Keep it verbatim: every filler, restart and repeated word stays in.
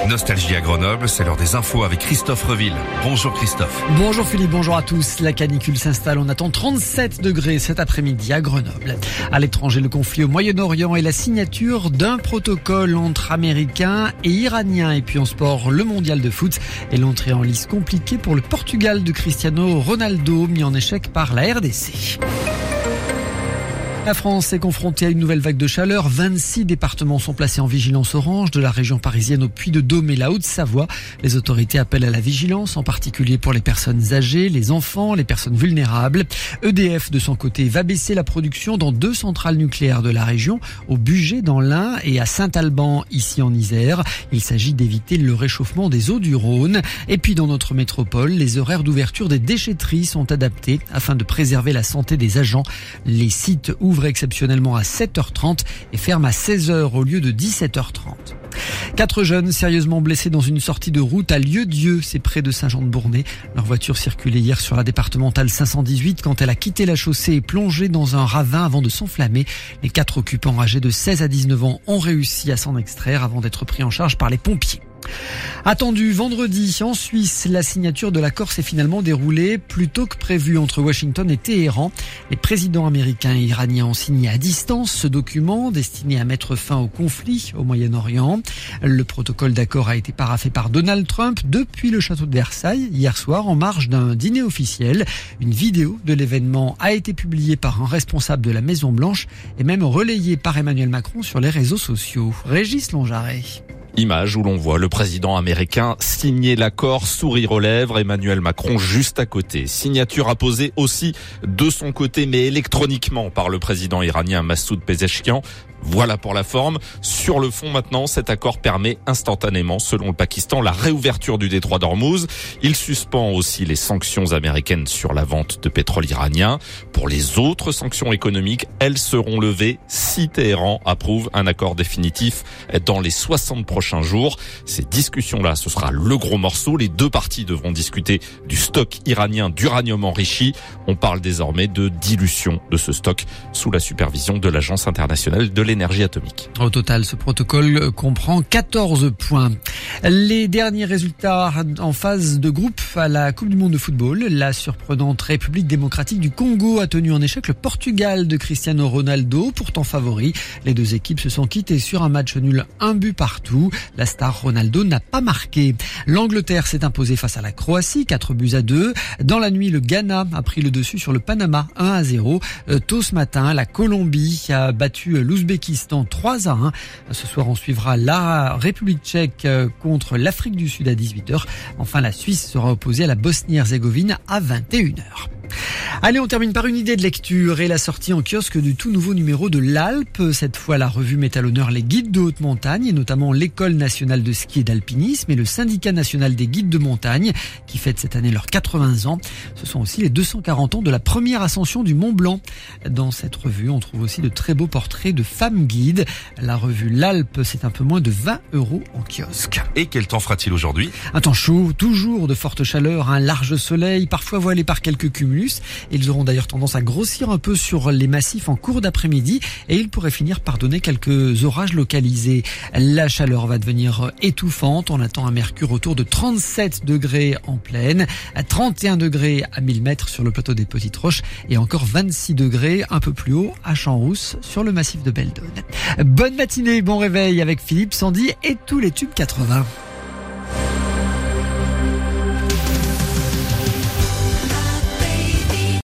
Nostalgie à Grenoble, c'est l'heure des infos avec Christophe Reville. Bonjour Christophe. Bonjour Philippe, bonjour à tous. La canicule s'installe, on attend trente-sept degrés cet après-midi à Grenoble. À l'étranger, le conflit au Moyen-Orient et la signature d'un protocole entre Américains et Iraniens. Et puis en sport, le mondial de foot et l'entrée en lice compliquée pour le Portugal de Cristiano Ronaldo, mis en échec par la R D C. La France est confrontée à une nouvelle vague de chaleur. vingt-six départements sont placés en vigilance orange, de la région parisienne au Puy-de-Dôme et la Haute-Savoie. Les autorités appellent à la vigilance, en particulier pour les personnes âgées, les enfants, les personnes vulnérables. E D F, de son côté, va baisser la production dans deux centrales nucléaires de la région, au Bugey dans l'Ain et à Saint-Alban, ici en Isère. Il s'agit d'éviter le réchauffement des eaux du Rhône. Et puis dans notre métropole, les horaires d'ouverture des déchetteries sont adaptés afin de préserver la santé des agents. Les sites ouvrent exceptionnellement à sept heures trente et ferme à seize heures au lieu de dix-sept heures trente. Quatre jeunes sérieusement blessés dans une sortie de route à Lieu-Dieu, c'est près de Saint-Jean-de-Bournay. Leur voiture circulait hier sur la départementale cinq cent dix-huit quand elle a quitté la chaussée et plongé dans un ravin avant de s'enflammer. Les quatre occupants âgés de seize à dix-neuf ans ont réussi à s'en extraire avant d'être pris en charge par les pompiers. Attendu vendredi en Suisse, la signature de l'accord s'est finalement déroulée plus tôt que prévu entre Washington et Téhéran. Les présidents américains et iraniens ont signé à distance ce document destiné à mettre fin au conflit au Moyen-Orient. Le protocole d'accord a été paraphé par Donald Trump depuis le château de Versailles hier soir en marge d'un dîner officiel. Une vidéo de l'événement a été publiée par un responsable de la Maison-Blanche et même relayée par Emmanuel Macron sur les réseaux sociaux. Régis Longaret. Image où l'on voit le président américain signer l'accord, sourire aux lèvres, Emmanuel Macron juste à côté. Signature apposée aussi de son côté, mais électroniquement par le président iranien Massoud Pezeshkian. Voilà pour la forme. Sur le fond maintenant, cet accord permet instantanément, selon le Pakistan, la réouverture du détroit d'Ormuz. Il suspend aussi les sanctions américaines sur la vente de pétrole iranien. Pour les autres sanctions économiques, elles seront levées si Téhéran approuve un accord définitif dans les soixante prochains jours. Ces discussions-là, ce sera le gros morceau. Les deux parties devront discuter du stock iranien d'uranium enrichi. On parle désormais de dilution de ce stock sous la supervision de l'Agence internationale de l'énergie atomique. Au total, ce protocole comprend quatorze points. Les derniers résultats en phase de groupe à la Coupe du monde de football. La surprenante République démocratique du Congo a tenu en échec le Portugal de Cristiano Ronaldo, pourtant favori. Les deux équipes se sont quittées sur un match nul, un but partout. La star Ronaldo n'a pas marqué. L'Angleterre s'est imposée face à la Croatie, quatre buts à deux. Dans la nuit, le Ghana a pris le dessus sur le Panama, un à zéro. Tôt ce matin, la Colombie a battu l'Ouzbékistan trois à un. Ce soir, on suivra la République tchèque contre l'Afrique du Sud à dix-huit heures. Enfin, la Suisse sera opposée à la Bosnie-Herzégovine à vingt et une heures. Allez, on termine par une idée de lecture et la sortie en kiosque du tout nouveau numéro de l'Alpe. Cette fois, la revue met à l'honneur les guides de haute montagne et notamment l'École nationale de ski et d'alpinisme et le Syndicat national des guides de montagne qui fête cette année leurs quatre-vingts ans. Ce sont aussi les deux cent quarante ans de la première ascension du Mont Blanc. Dans cette revue, on trouve aussi de très beaux portraits de femmes guides. La revue L'Alpe, c'est un peu moins de vingt euros en kiosque. Et quel temps fera-t-il aujourd'hui ? Un temps chaud, toujours de forte chaleur, un large soleil, parfois voilé par quelques cumulus. Ils auront d'ailleurs tendance à grossir un peu sur les massifs en cours d'après-midi et ils pourraient finir par donner quelques orages localisés. La chaleur va devenir étouffante. On attend un mercure autour de trente-sept degrés en plaine, à trente et un degrés à mille mètres sur le plateau des Petites Roches et encore vingt-six degrés un peu plus haut à Champs-Rousse sur le massif de Belledonne. Bonne matinée, bon réveil avec Philippe, Sandy et tous les tubes quatre-vingts.